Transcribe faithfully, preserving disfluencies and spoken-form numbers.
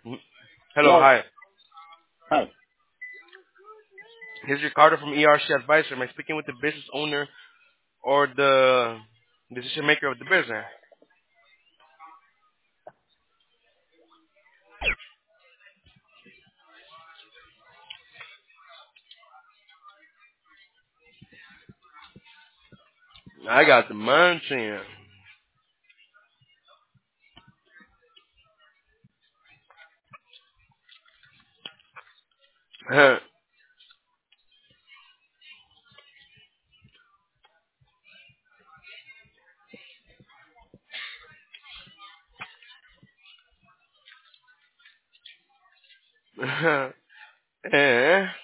Mhm. Hello, Hello. hi. Hi. Here's Ricardo from E R C Advisor. Am I speaking with the business owner or the decision maker of the business? I got the munching. Eh?